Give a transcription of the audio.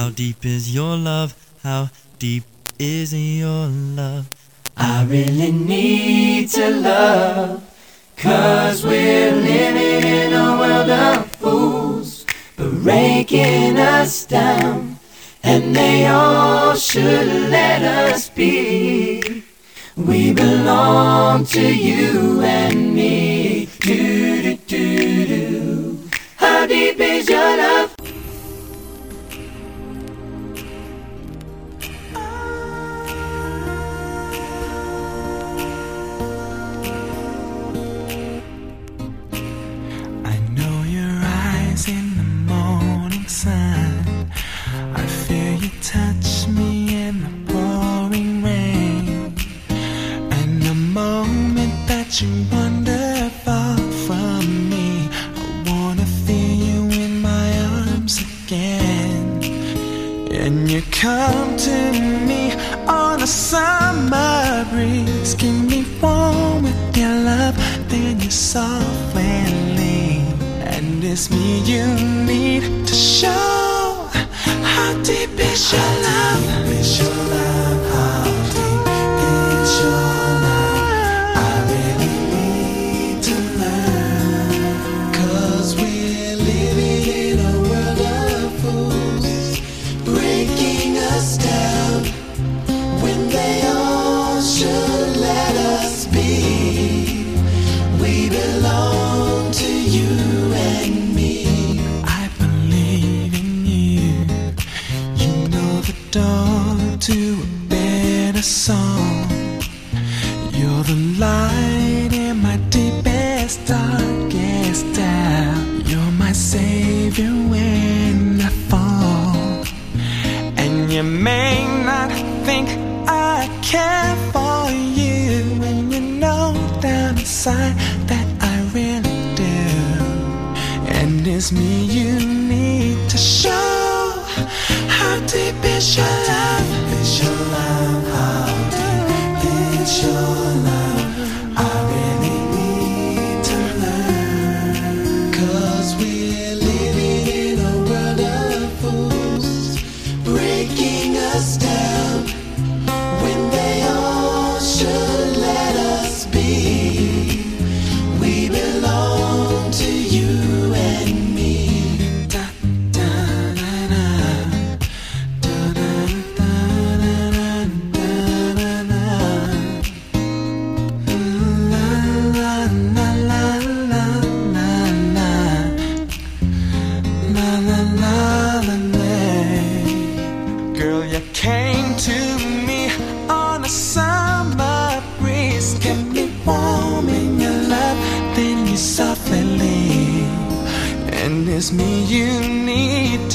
How deep is your love? How deep is your love? I really need to love, 'cause we're living in a world of fools, breaking us down, and they all should let us be. We belong to you and me. Do do do do. How deep is your love? I know your eyes in the morning sun. I feel you touch me in the pouring rain. And the moment that you wander far from me, I wanna feel you in my arms again. And you come to me on a summer breeze, keep me warm with your love, then you softly leave. And it's me you need to show. How deep is your love? How deep is your love? How deep is your love? I really need to learn, 'cause we're living in a world of fools, breaking us down when they all should let us be. We belong to you and me. I believe in you. You know the door to a better song. You're the light in my deepest, darkest doubt. You're my savior when I fall. And you may not think I care for you, when you know down inside that I really do. And it's me you need to show. How deep is your love? How deep is your love? How deep is your love? I really need to learn, 'cause we're living in a world of fools, breaking us down when they all should let us be. We belong to you and me. Da, da, da, da. Da, da, da, da, da, da, da. La, la, la, la, la, la, la. La, la, la, la, la. Girl, you came to me on a summer breeze, kept me warm in your love, then you softly leave. And it's me you need